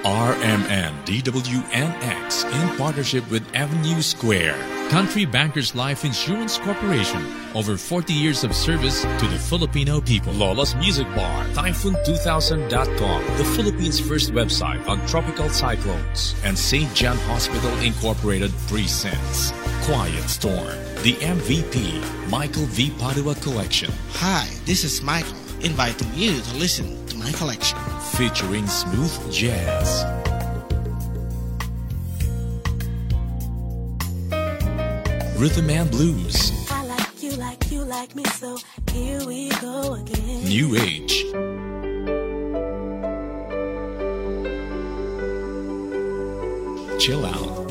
RMN DWNX in partnership with Avenue Square. Country Bankers Life Insurance Corporation. Over 40 years of service to the Filipino people. Lola's Music Bar. Typhoon2000.com. The Philippines' first website on tropical cyclones. And St. John Hospital Incorporated presents Quiet Storm. The MVP Michael V. Padua Collection. Hi, this is Michael, inviting you to listen to my collection. Featuring smooth jazz. Rhythm and blues. I like you like me, so here we go again. New age. Chill out.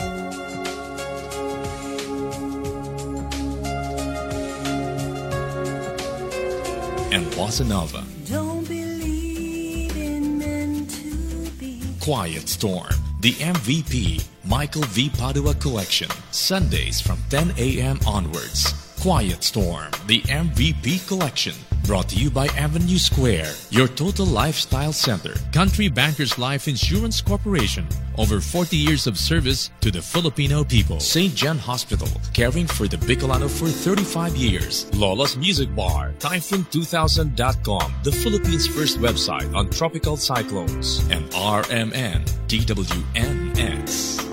And bossa nova. Don't believe in meant to be. Quiet Storm. The MVP Michael V. Padua Collection. Sundays from 10 a.m. onwards. Quiet Storm. The MVP Collection. Brought to you by Avenue Square, your total lifestyle center. Country Bankers Life Insurance Corporation. Over 40 years of service to the Filipino people. St. John Hospital, caring for the Bicolano for 35 years. Lola's Music Bar. Typhoon2000.com, the Philippines' first website on tropical cyclones. And RMN DWNX.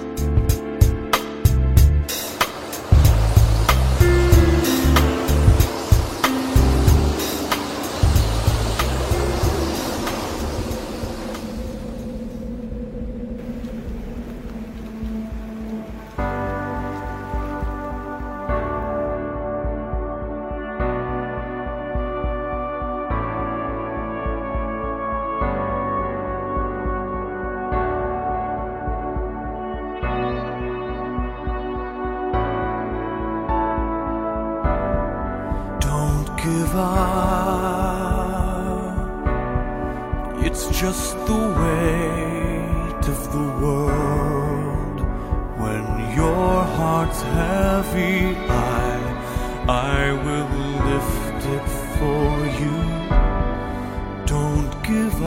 Give up. It's just the weight of the world. When your heart's heavy, I will lift it for you. Don't give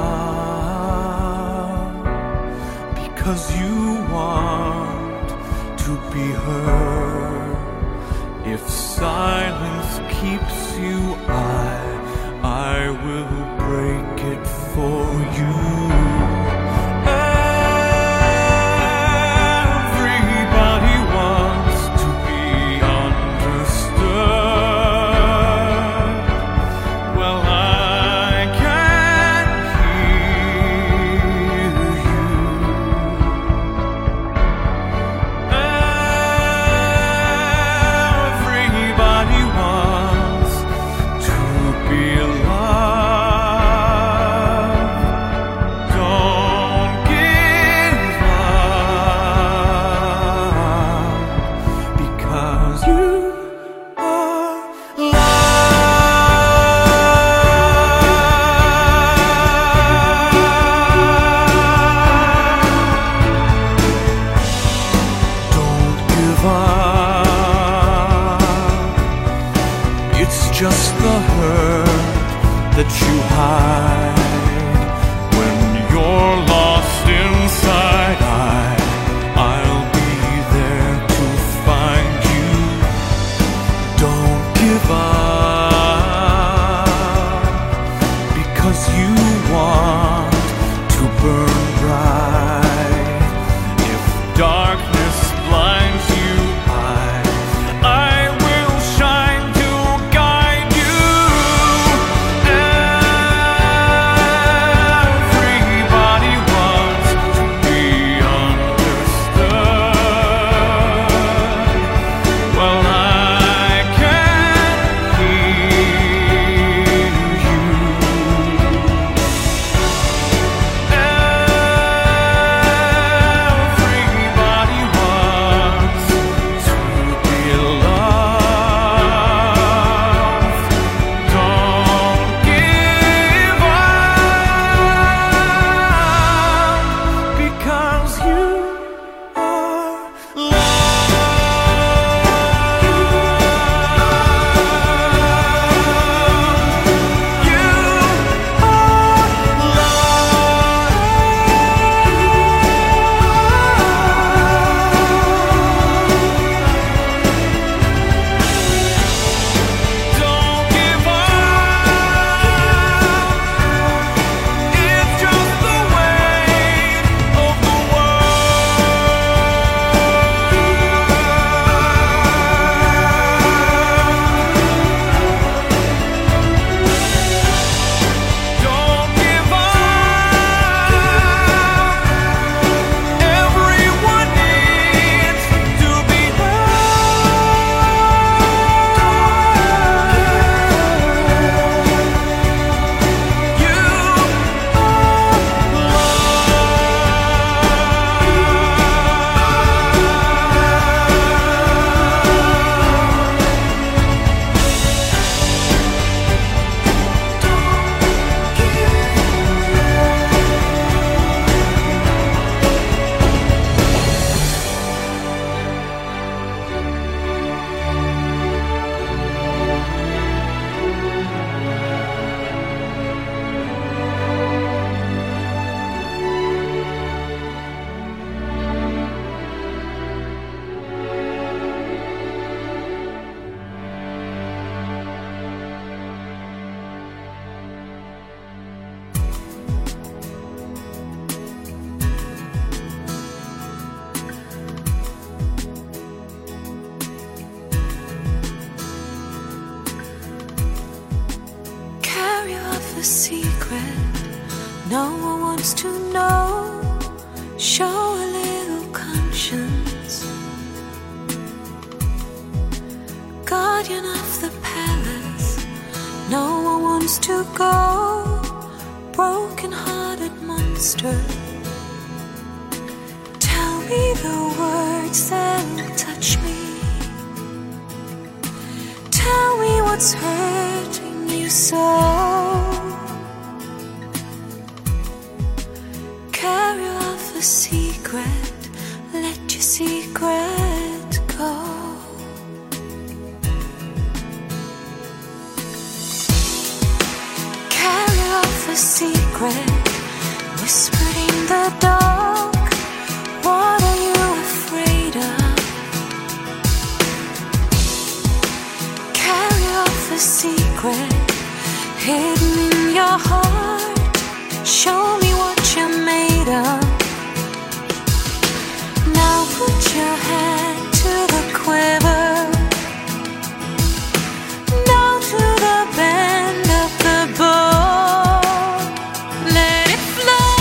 up, because you want to be heard. If silence keeps you, I will break it for you. Everybody wants to be understood. Well, I can hear you. Everybody wants to be loved. to know, show a little conscience. Guardian of the palace, no one wants to go. Broken-hearted monster, tell me the words that'll touch me. Tell me what's hurting you so. Carry off a secret, let your secret go. Carry off a secret, whispered in the dark. What are you afraid of? Carry off a secret, hidden in your heart. Show me what you're made of. Now put your hand to the quiver, down to the bend of the bow. Let it fly.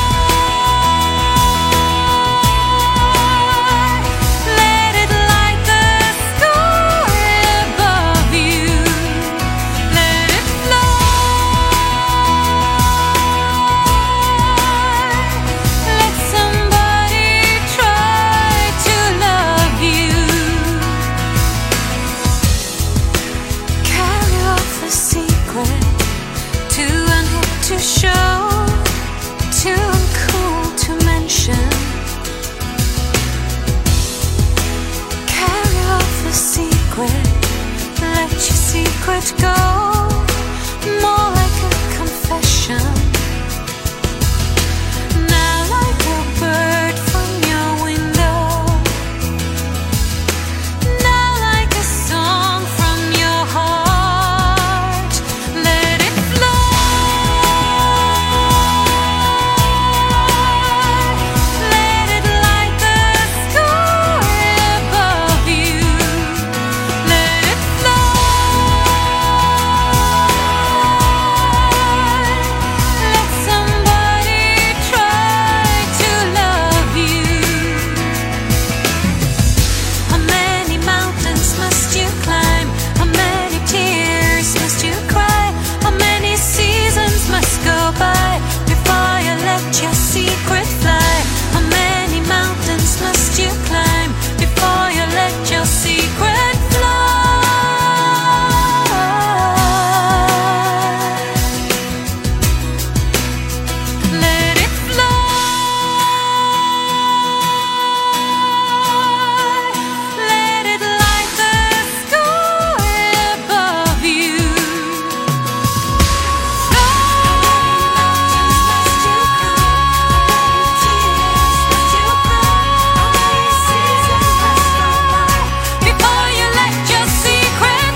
Let it light the sky above you. Let it fly. Let somebody try to love you. Carry off a secret, too unhip to show, too uncool to mention. Carry off a secret, let your secret go. More like a confession. Now like a bird from your window. Now like a song from your heart. Let it fly. Let it light the sky above you. Let it fly. Let somebody try to love you. How many mountains must you climb? How many tears must you cry? How many seasons must go by before you let your secret fly? How many mountains must you climb before you let your secret fly? Let it fly. Let it light the sky above you. Before you let your secret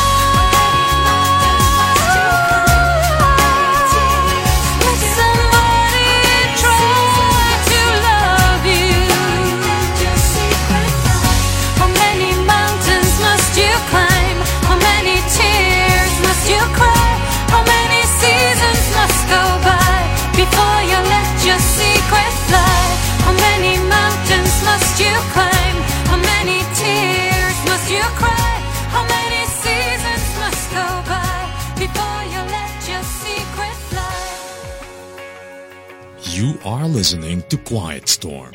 let somebody try to love you. How many mountains must you climb? How many tears must you cry? How many seasons must go by before you let your secret fly? How many mountains must you climb? How many tears must you cry? How many seasons must go by before you let your secret fly? You are listening to Quiet Storm.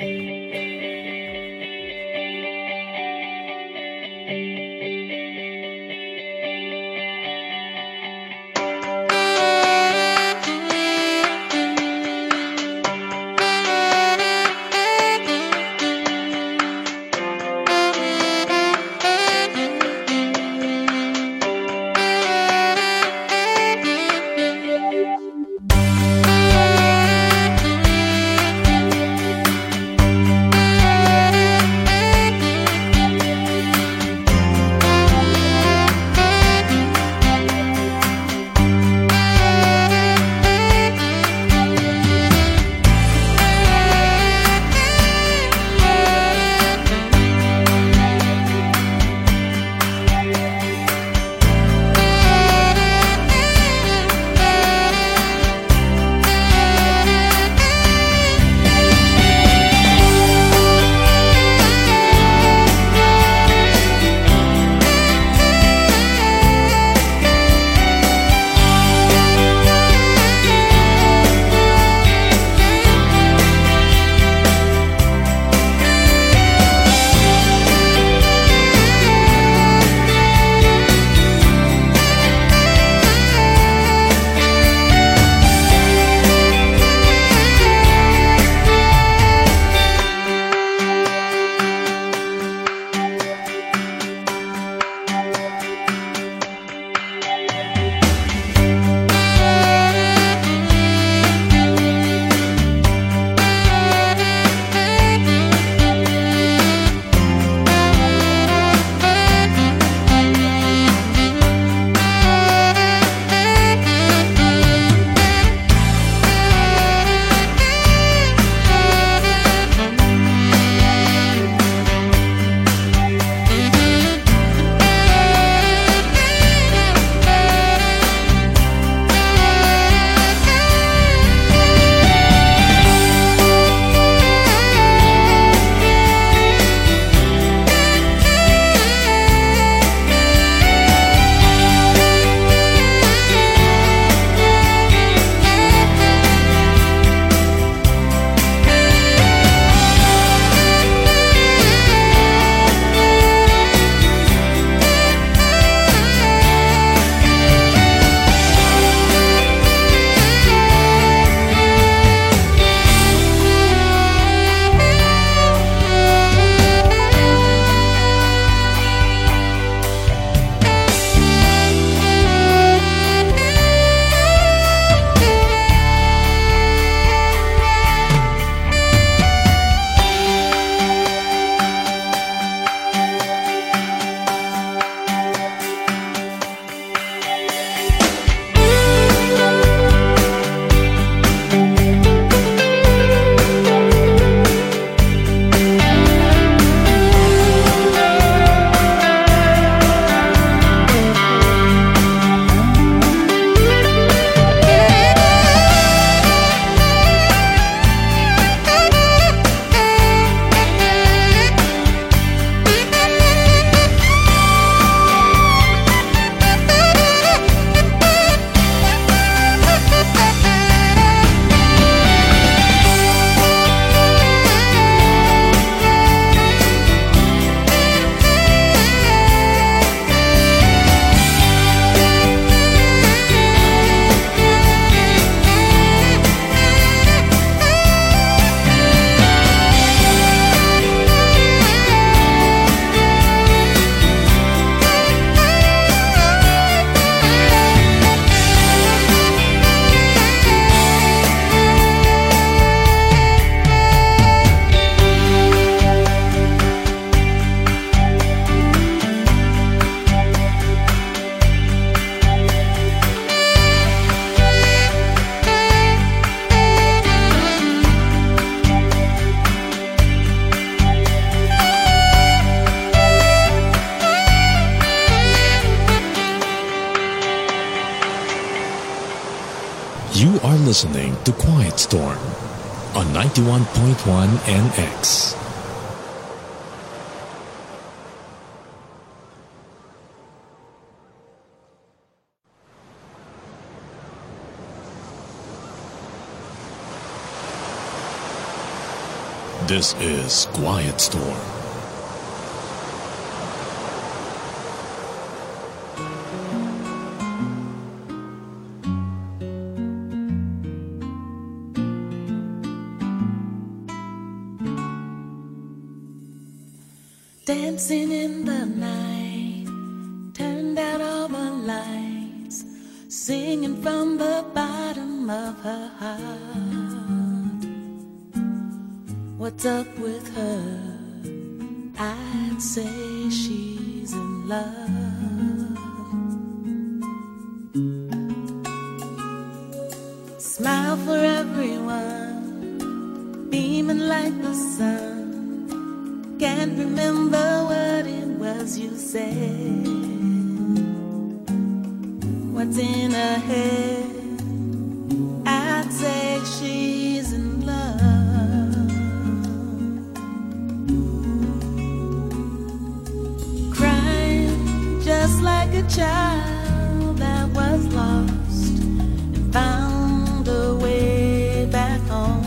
listening to Quiet Storm on 91.1 NX. This is Quiet Storm. Dancing in the night, turned out all the lights, singing from the bottom of her heart. What's up with her? I'd say she's in love. Smile for everyone, beaming like the sun. Can't remember what it was you said. What's in her head? I'd say she's in love. Crying just like a child that was lost and found a way back home.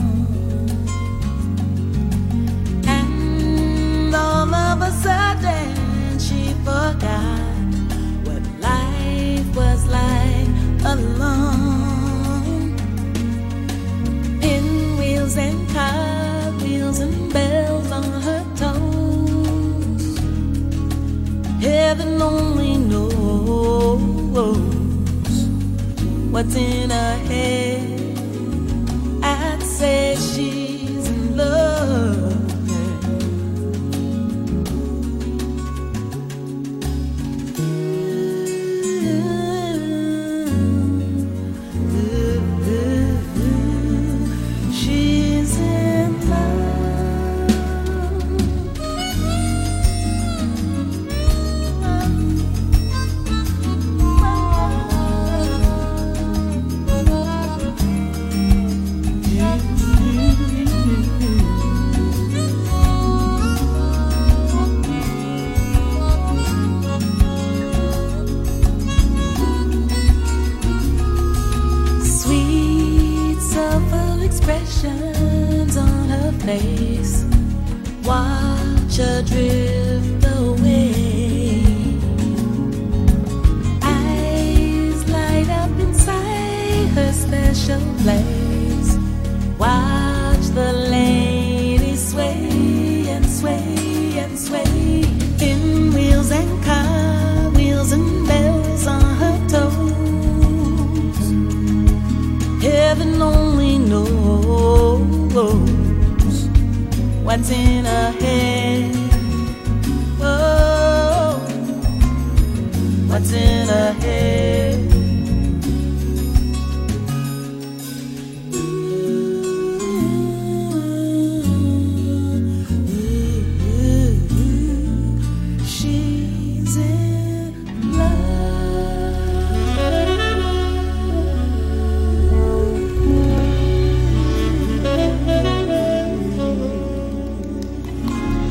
All of a sudden she forgot what life was like alone. Pinwheels and cartwheels and bells on her toes. Heaven only knows what's in her head. I'd say she's in love. Expressions on her face, watch her drift away. Eyes light up inside her special place. Watch the lady sway and sway and sway. Pinwheels and cartwheels and bells on her toes. Heaven only knows what's in her head. Oh, what's in her head. She's in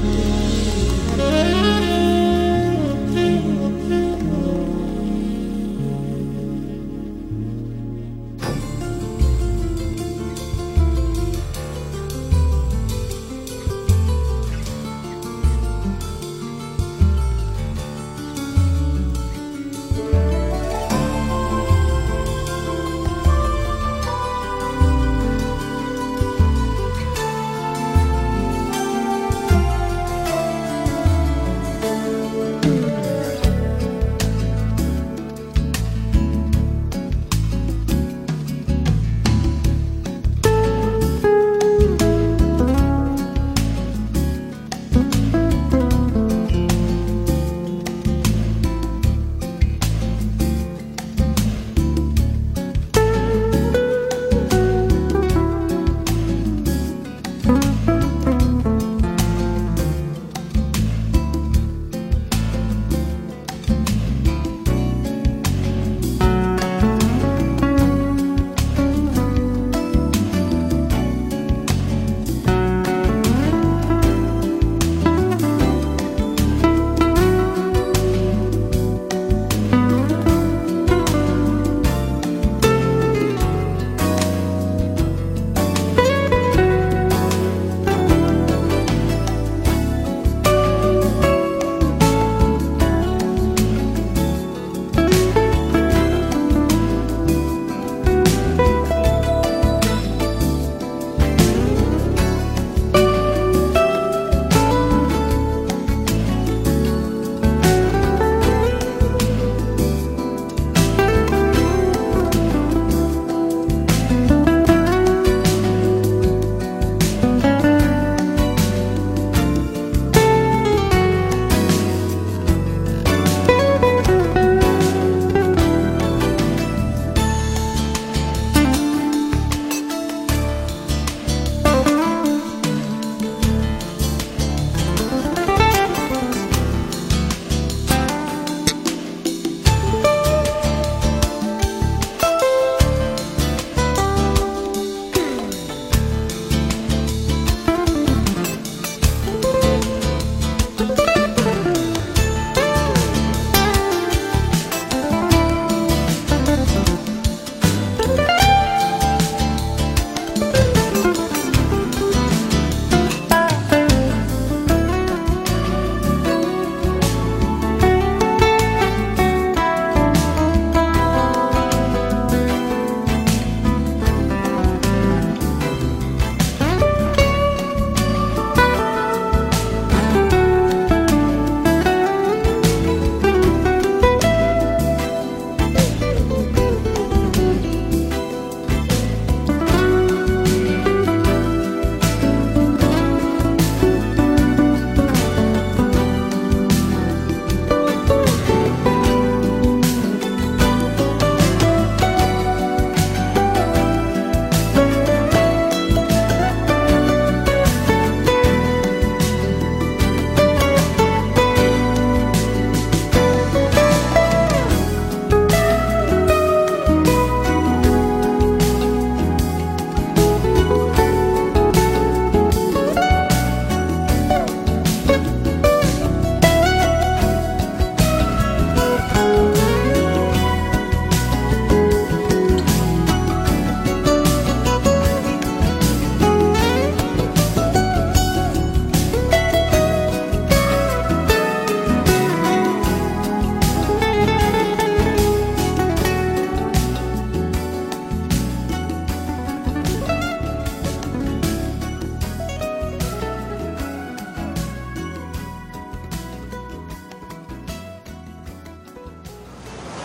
love.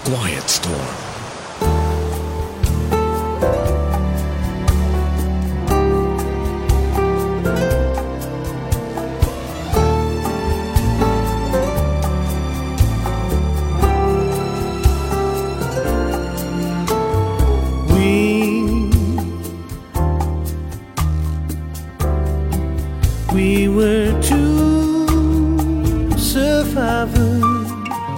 Quiet Storm. We were two survivors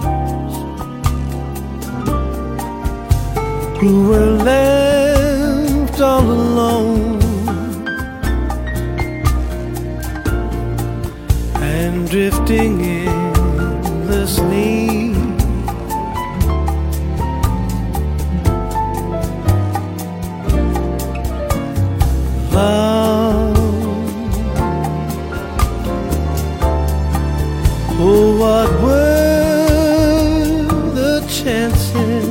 who were left all alone and drifting endlessly. Oh, what were the chances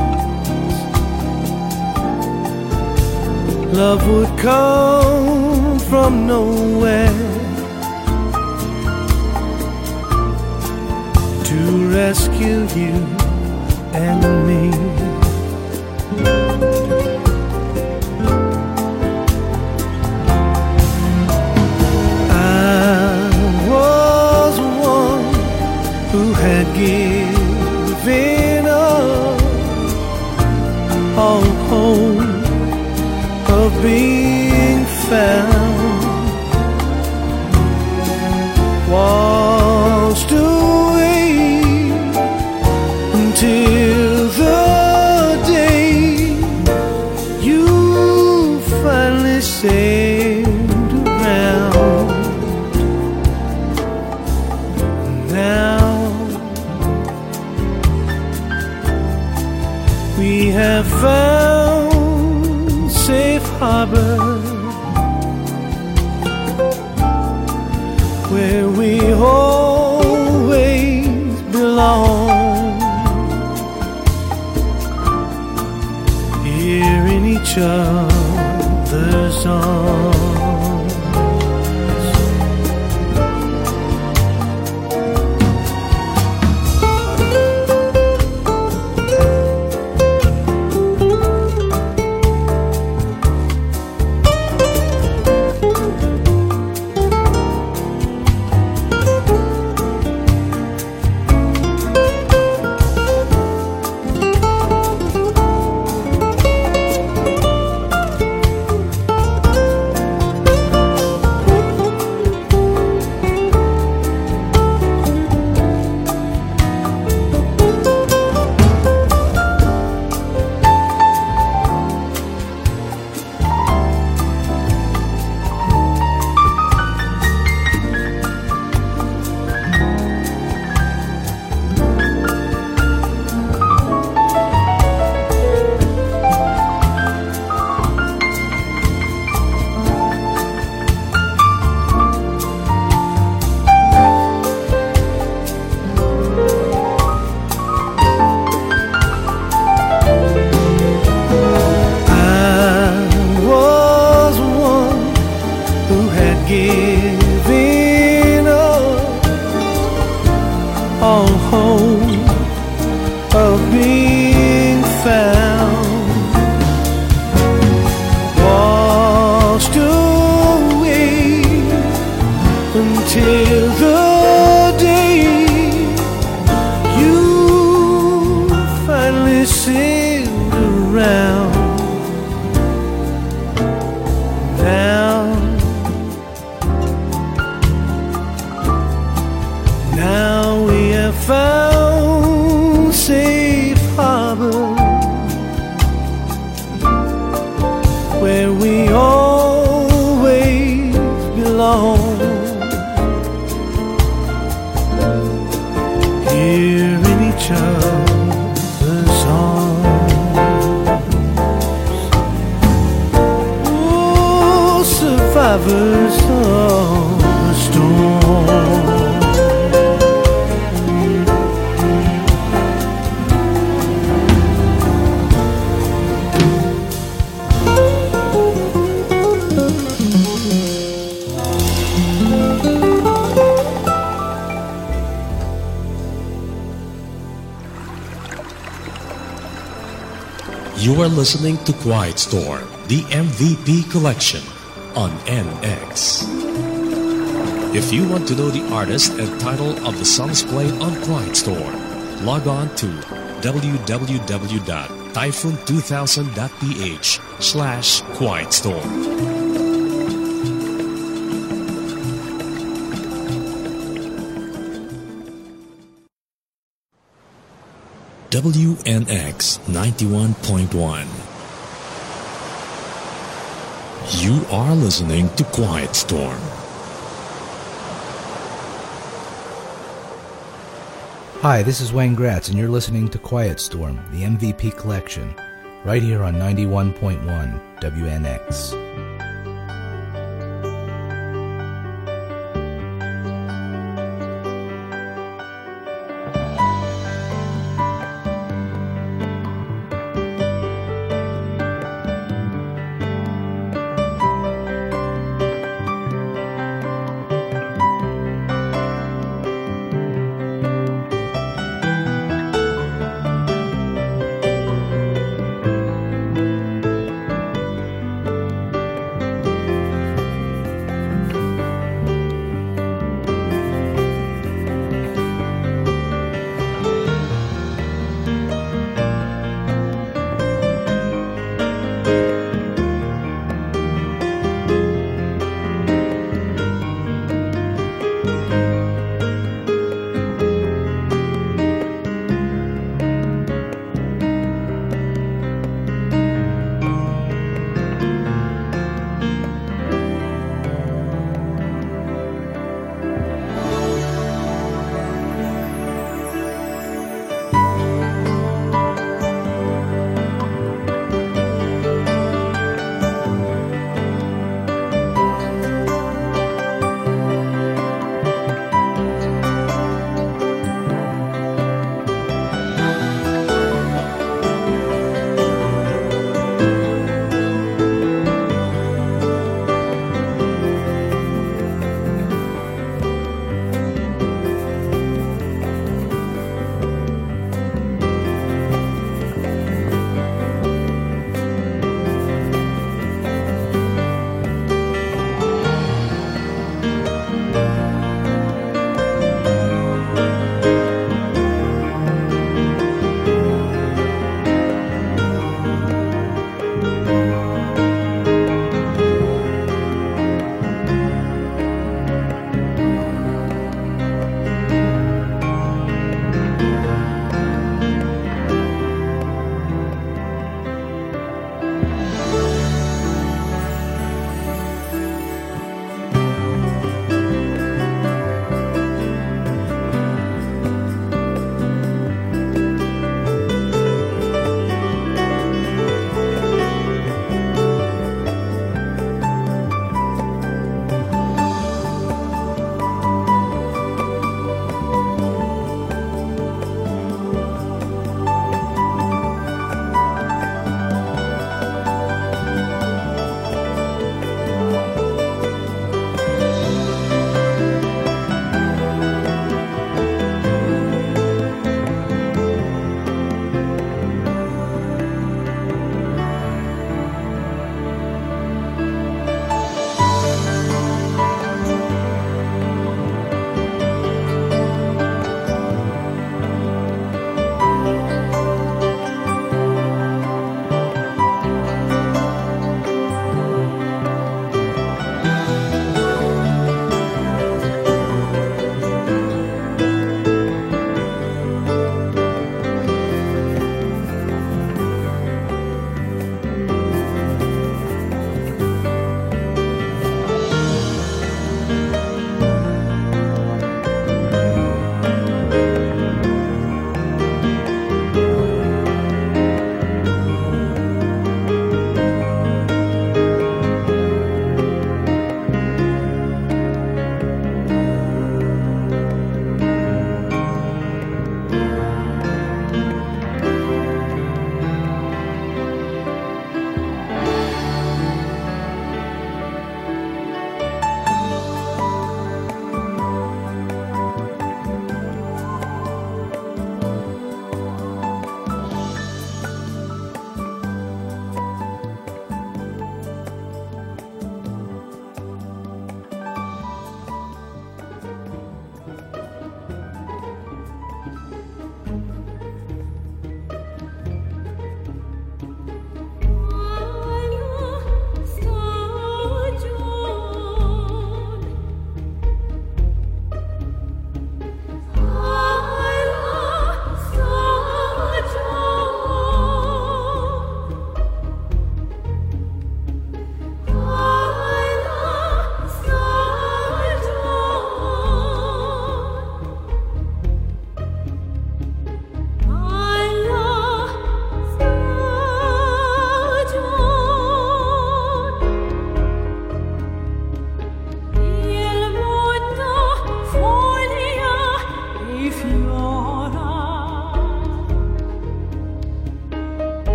love would come from nowhere to rescue you and me? Who had given up all hope of being found, washed away until the day you finally sailed around. Now we have found safe harbor where we always belong, hearing each other's songs. Giving up all hope of being found, washed away until the day you finally sailed around. Now we have found safe harbor where we always belong, hearing each other's songs. Oh, survivors of the storm. You are listening to Quiet Storm, the MVP collection on NX. If you want to know the artist and title of the songs played on Quiet Storm, log on to www.typhoon2000.ph/quietstorm. WNX 91.1. You are listening to Quiet Storm. Hi, this is Wayne Gratz, and you're listening to Quiet Storm, the MVP collection, right here on 91.1 WNX.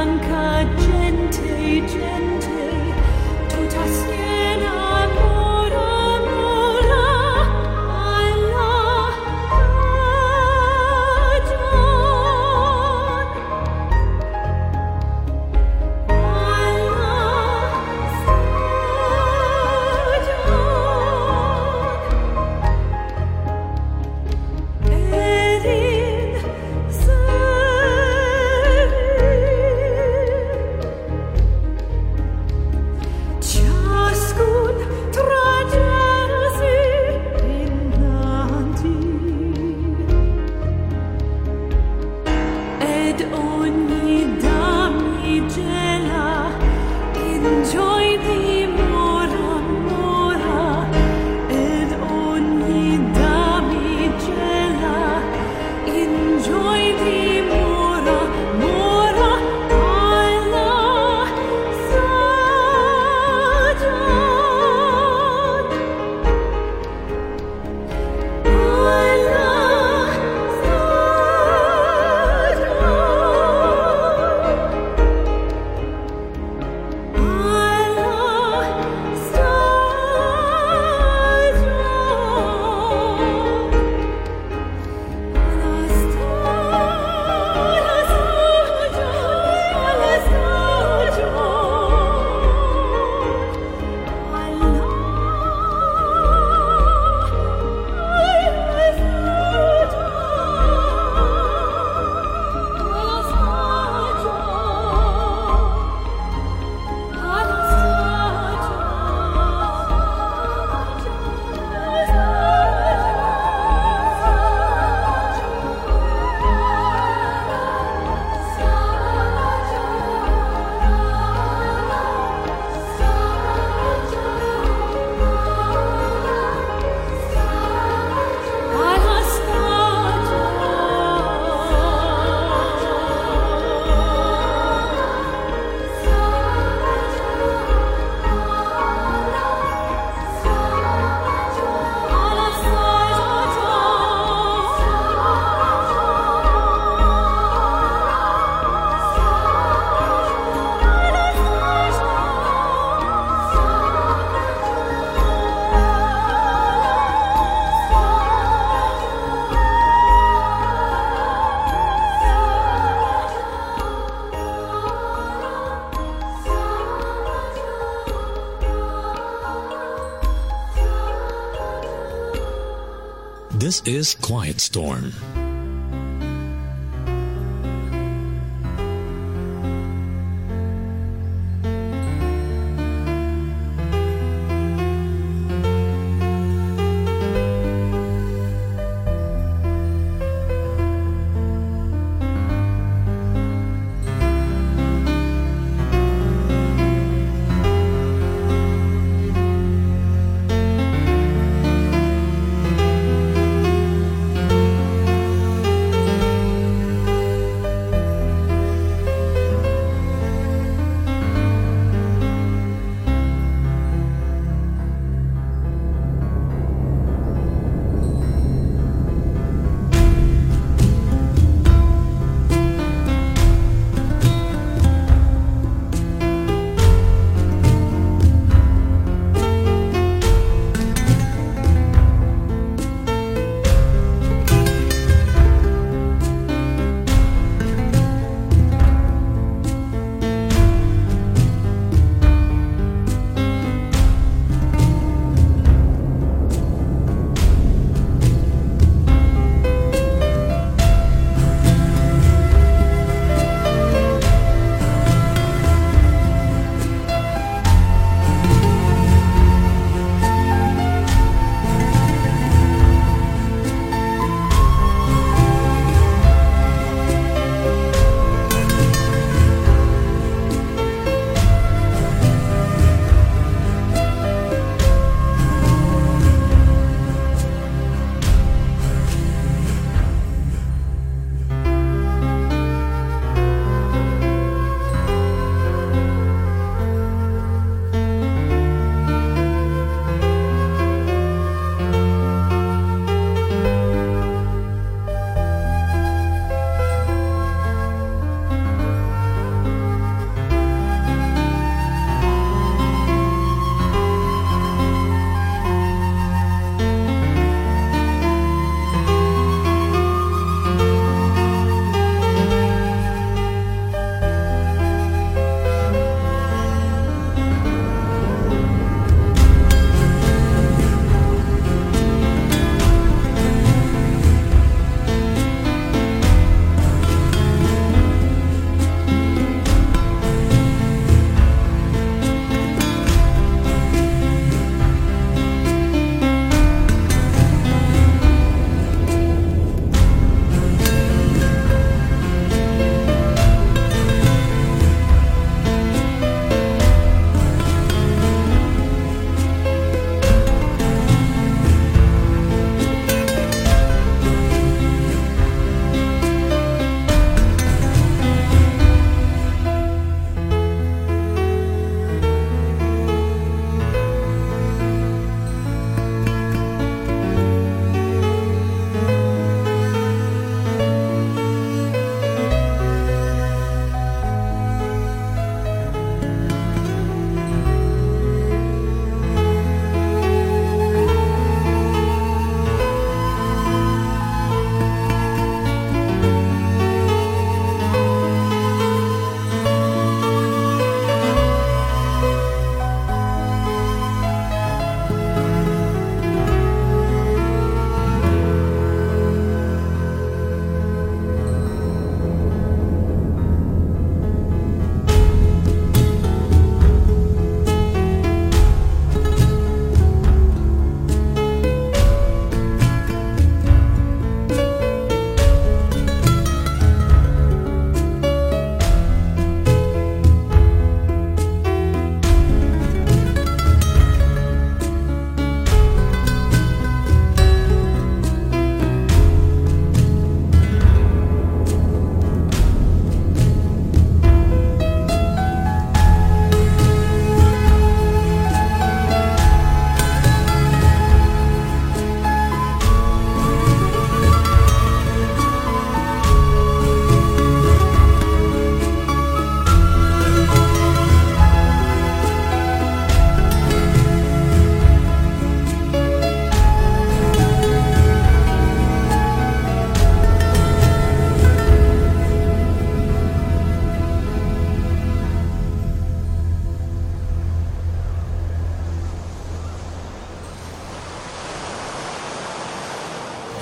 This is Quiet Storm.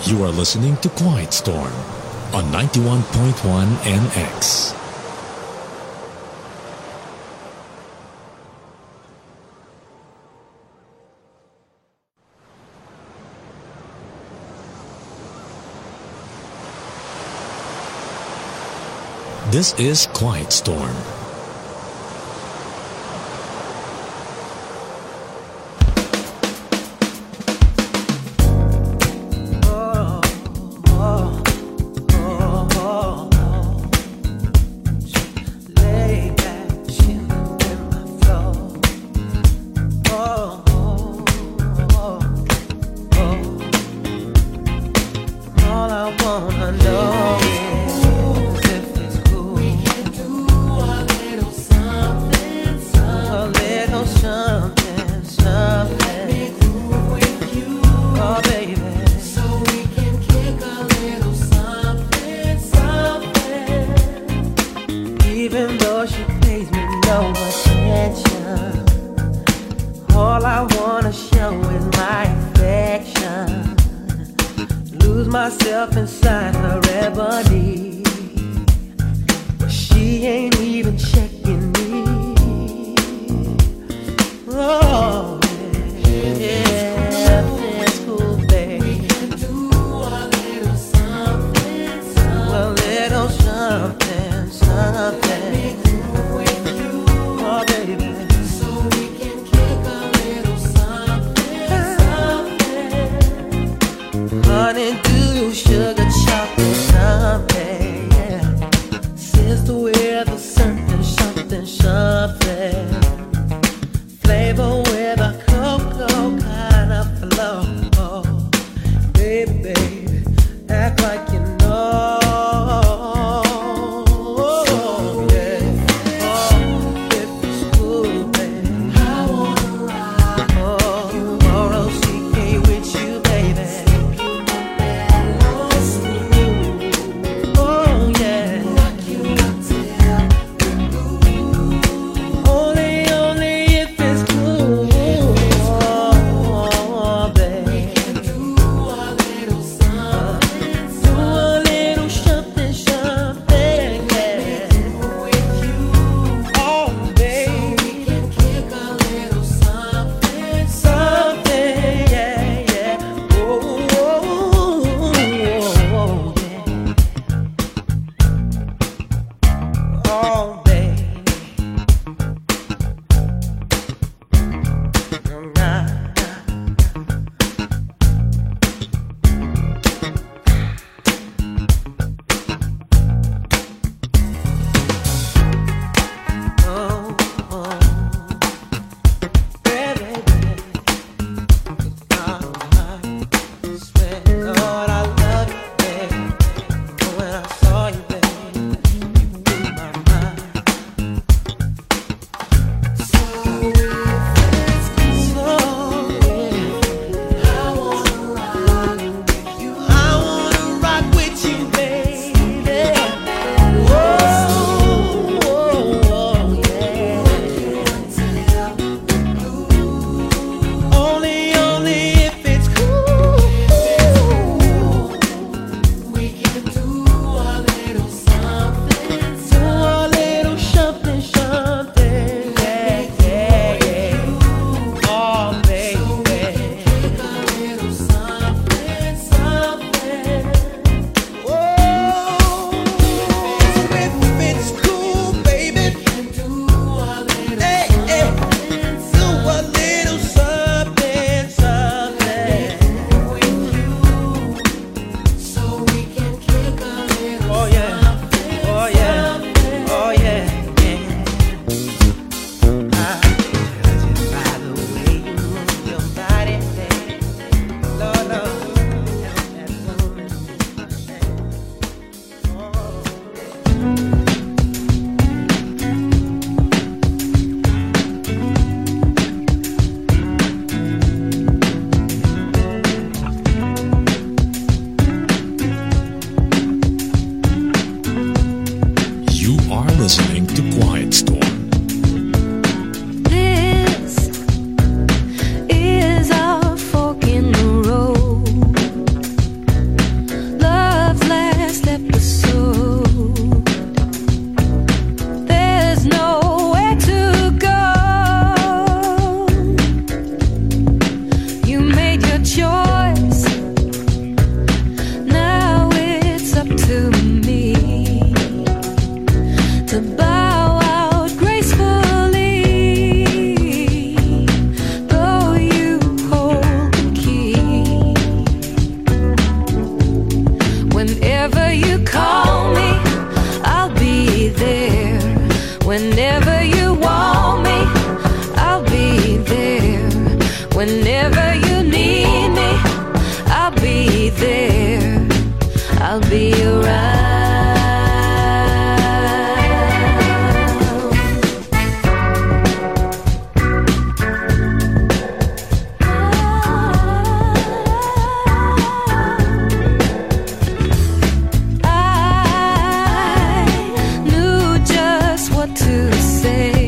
You are listening to Quiet Storm on 91.1 NX. This is Quiet Storm. Whenever you want me, I'll be there. Whenever you need me, I'll be there. I'll be around. I knew just what to say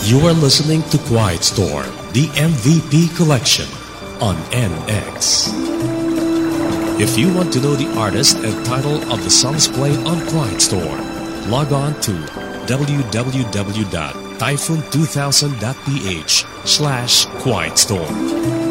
You are listening to Quiet Storm, the MVP collection on NX. If you want to know the artist and title of the songs played on Quiet Storm, log on to www.typhoon2000.ph/quietstorm.